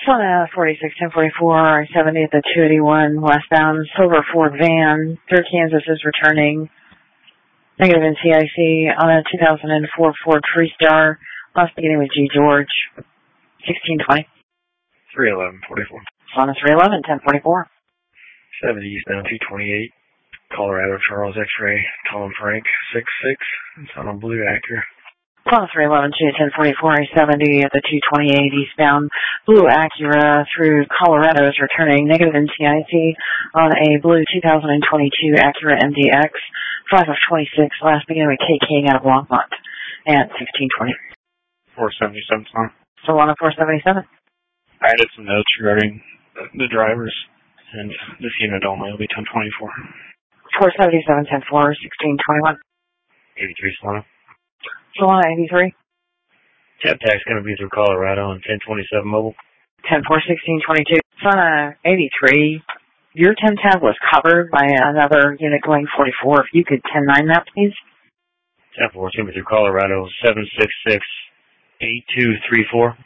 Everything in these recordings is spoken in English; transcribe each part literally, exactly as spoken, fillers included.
Solana forty-six ten forty-four, I seventy at the two eighty-one westbound, silver Ford van, through Kansas is returning. Negative N C I C on a two thousand four Ford Freestar, last beginning with G George, sixteen twenty. three eleven forty-four. Solana three eleven ten forty-four. seventy eastbound two twenty-eight, Colorado Charles X-ray, Tom Frank, six six, it's on a blue Acura. Solana three eleven two ten forty-four, I seventy at the two twenty-eight eastbound, blue Acura through Colorado is returning. Negative N C I C on a blue two thousand twenty-two Acura M D X, five of twenty-six, last beginning with K King out of Longmont at sixteen twenty. four seventy-seven, Solana. Solana four seventy-seven. I added some notes regarding the drivers, and this unit only will be ten twenty-four. four seventy-seven ten four, sixteen twenty-one. eighty-three, Solana. Solana eighty-three. Tab tag's going to be through Colorado and ten twenty-seven mobile. ten four sixteen twenty-two. Solana eighty-three. Your ten tab was covered by another unit going forty-four. If you could ten nine that, please. ten four is going to be through Colorado, seven six six eight two three four.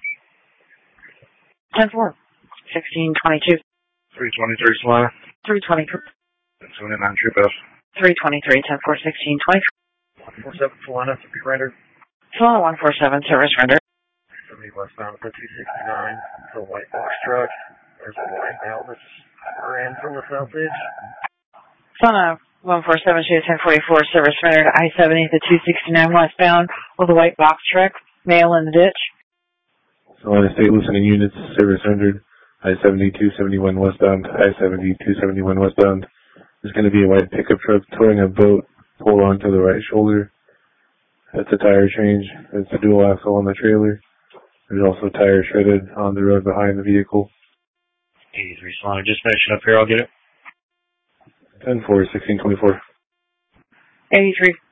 ten four. sixteen twenty-two. three twenty-three, Solana. three twenty-three. seventy-nine True F. three twenty-three ten four sixteen twenty-three. one forty-seven, Solana, surrender. Solana one forty-seven, service rendered. seventy westbound for two sixty-nine, it's a white box truck. There's a white outlet ran from the south edge. Solana one forty-seven, ten forty-four, service rendered. I seventy at the two sixty-nine westbound with a white box truck. Mail in the ditch. Solana State Listening Units, service rendered. I seventy two seventy-one westbound, I seventy two seventy-one westbound. There's going to be a white pickup truck towing a boat, pull onto the right shoulder. That's a tire change. It's a dual axle on the trailer. There's also tires shredded on the road behind the vehicle. eighty-three, Solana, just finishing up here, I'll get it. ten four sixteen twenty-four. eighty-three.